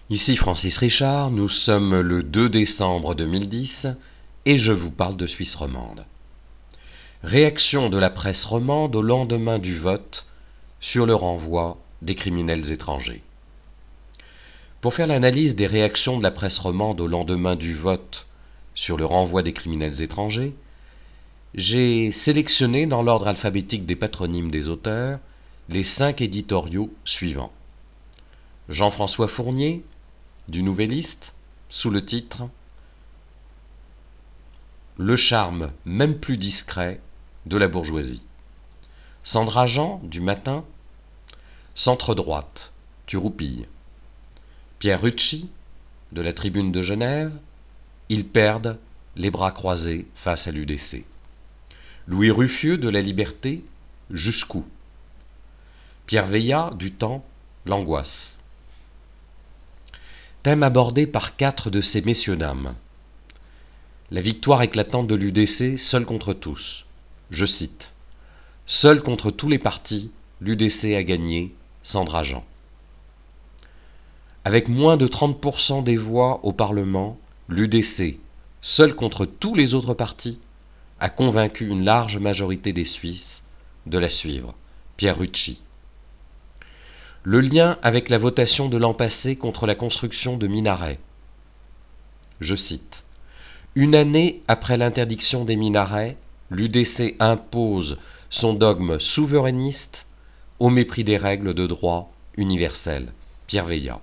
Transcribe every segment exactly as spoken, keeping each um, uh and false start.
Ici Francis Richard, nous sommes le deux décembre deux mille dix et je vous parle de Suisse romande. Réaction de la presse romande au lendemain du vote sur le renvoi des criminels étrangers. Pour faire l'analyse des réactions de la presse romande au lendemain du vote sur le renvoi des criminels étrangers, j'ai sélectionné dans l'ordre alphabétique des patronymes des auteurs les cinq éditoriaux suivants. Jean-François Fournier, du Nouvelliste, sous le titre « Le charme, même plus discret, de la bourgeoisie ». Sandra Jean, du Matin, Centre-droite, tu roupilles. Pierre Rucci, de la Tribune de Genève, ils perdent les bras croisés face à l'U D C. Louis Ruffieux, de la Liberté, jusqu'où. Pierre Veillat, du Temps, l'angoisse. Thème abordé par quatre de ces messieurs-dames. La victoire éclatante de l'U D C, seule contre tous. Je cite. Seule contre tous les partis, l'U D C a gagné, Sandra Jean. Avec moins de trente pour cent des voix au Parlement, l'U D C, seule contre tous les autres partis, a convaincu une large majorité des Suisses de la suivre. Pierre Rucci. Le lien avec la votation de l'an passé contre la construction de minarets. Je cite. Une année après l'interdiction des minarets, l'U D C impose son dogme souverainiste au mépris des règles de droit universel. Pierre Veillat.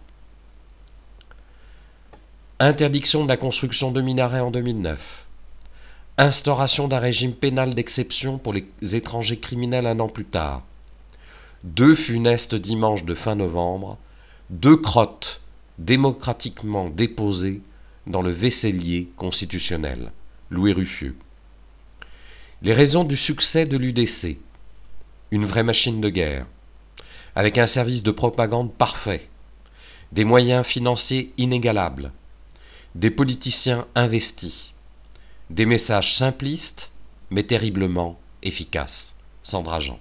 Interdiction de la construction de minarets en deux mille neuf. Instauration d'un régime pénal d'exception pour les étrangers criminels un an plus tard. Deux funestes dimanches de fin novembre, deux crottes démocratiquement déposées dans le vaisselier constitutionnel. Louis Ruffieux. Les raisons du succès de l'U D C. Une vraie machine de guerre, avec un service de propagande parfait, des moyens financiers inégalables, des politiciens investis, des messages simplistes mais terriblement efficaces. Sandra Jean.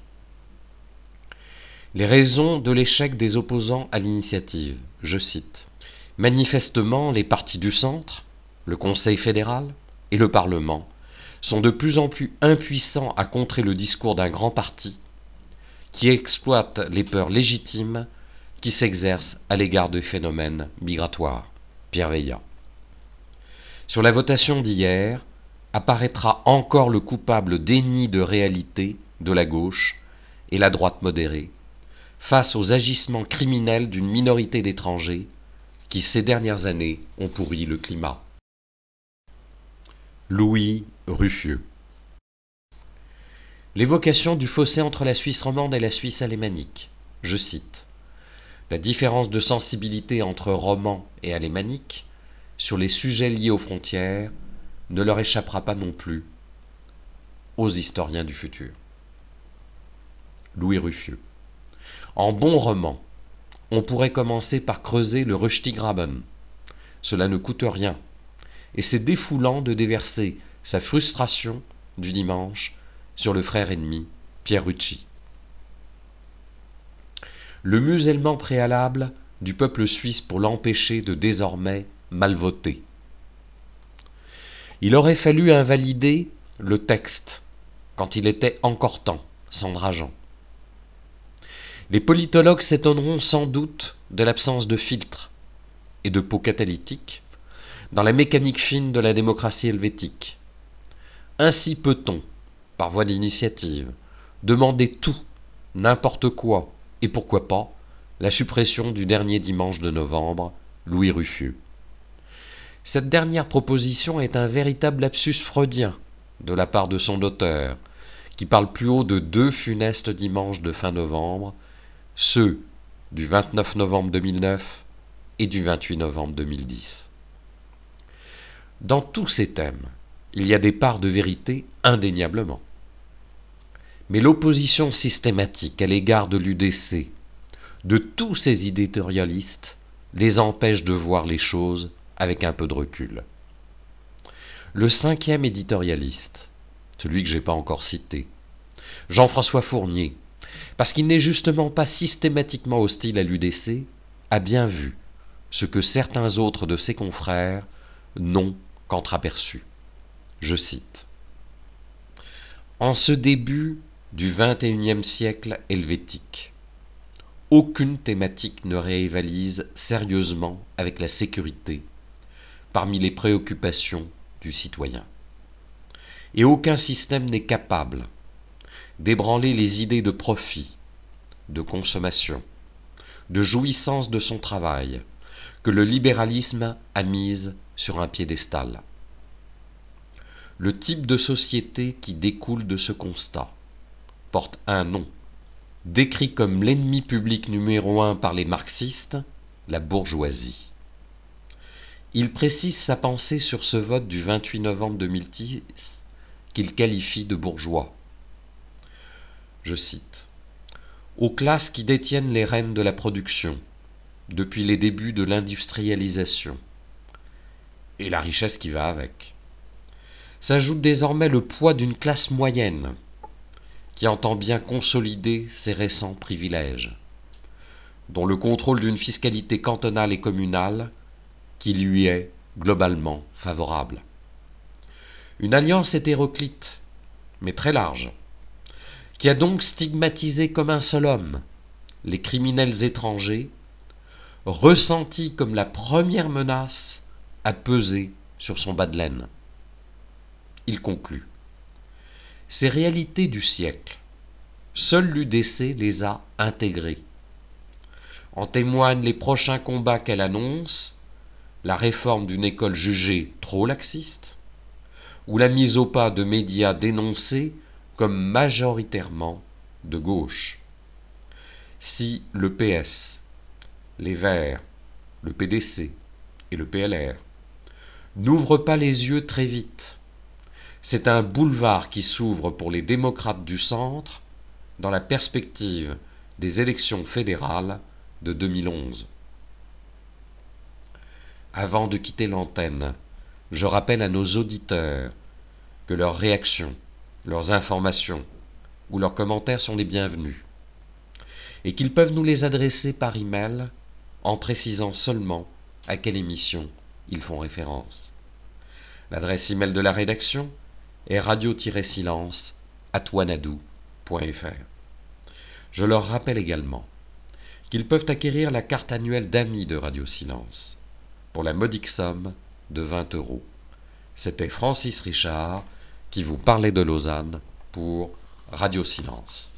Les raisons de l'échec des opposants à l'initiative, je cite. Manifestement, les partis du centre, le Conseil fédéral et le Parlement sont de plus en plus impuissants à contrer le discours d'un grand parti qui exploite les peurs légitimes qui s'exercent à l'égard de phénomènes migratoires. Pierre Veillat. Sur la votation d'hier, apparaîtra encore le coupable déni de réalité de la gauche et la droite modérée face aux agissements criminels d'une minorité d'étrangers qui ces dernières années ont pourri le climat. Louis Ruffieux. L'évocation du fossé entre la Suisse romande et la Suisse alémanique. Je cite. La différence de sensibilité entre romans et alémaniques sur les sujets liés aux frontières ne leur échappera pas non plus aux historiens du futur. Louis Ruffieux. En bon roman, on pourrait commencer par creuser le Röstigraben. Cela ne coûte rien, et c'est défoulant de déverser sa frustration du dimanche sur le frère ennemi Pierre Rucci. Le musellement préalable du peuple suisse pour l'empêcher de désormais mal voter. Il aurait fallu invalider le texte quand il était encore temps, Sandra Jean. Les politologues s'étonneront sans doute de l'absence de filtre et de peau catalytique dans la mécanique fine de la démocratie helvétique. Ainsi peut-on, par voie d'initiative, demander tout, n'importe quoi, et pourquoi pas, la suppression du dernier dimanche de novembre, Louis Ruffieux. Cette dernière proposition est un véritable lapsus freudien de la part de son auteur, qui parle plus haut de deux funestes dimanches de fin novembre, ceux du vingt-neuf novembre deux mille neuf et du vingt-huit novembre deux mille dix. Dans tous ces thèmes, il y a des parts de vérité indéniablement. Mais l'opposition systématique à l'égard de l'U D C, de tous ces éditorialistes, les empêche de voir les choses avec un peu de recul. Le cinquième éditorialiste, celui que je n'ai pas encore cité, Jean-François Fournier, parce qu'il n'est justement pas systématiquement hostile à l'U D C, a bien vu ce que certains autres de ses confrères n'ont qu'entreaperçu. Je cite. En ce début du vingt et unième siècle helvétique, aucune thématique ne rivalise sérieusement avec la sécurité parmi les préoccupations du citoyen. Et aucun système n'est capable d'ébranler les idées de profit, de consommation, de jouissance de son travail, que le libéralisme a mise sur un piédestal. Le type de société qui découle de ce constat porte un nom, décrit comme l'ennemi public numéro un par les marxistes, la bourgeoisie. Il précise sa pensée sur ce vote du vingt-huit novembre deux mille dix qu'il qualifie de bourgeois. Je cite. « Aux classes qui détiennent les rênes de la production, depuis les débuts de l'industrialisation, et la richesse qui va avec, s'ajoute désormais le poids d'une classe moyenne qui entend bien consolider ses récents privilèges, dont le contrôle d'une fiscalité cantonale et communale qui lui est globalement favorable. Une alliance hétéroclite, mais très large, qui a donc stigmatisé comme un seul homme les criminels étrangers, ressentis comme la première menace à peser sur son bas de laine. Il conclut. Ces réalités du siècle, seul l'U D C les a intégrées. En témoignent les prochains combats qu'elle annonce, la réforme d'une école jugée trop laxiste, ou la mise au pas de médias dénoncés comme majoritairement de gauche. Si le P S, les Verts, le P D C et le P L R n'ouvrent pas les yeux très vite, c'est un boulevard qui s'ouvre pour les démocrates du centre dans la perspective des élections fédérales de deux mille onze. Avant de quitter l'antenne, je rappelle à nos auditeurs que leurs réactions, leurs informations ou leurs commentaires sont les bienvenus et qu'ils peuvent nous les adresser par email en précisant seulement à quelle émission ils font référence. L'adresse email de la rédaction est radio-silence arobase wanadoo point f r. Je leur rappelle également qu'ils peuvent acquérir la carte annuelle d'amis de Radio Silence pour la modique somme de vingt euros. C'était Francis Richard qui vous parlait de Lausanne pour Radio Silence.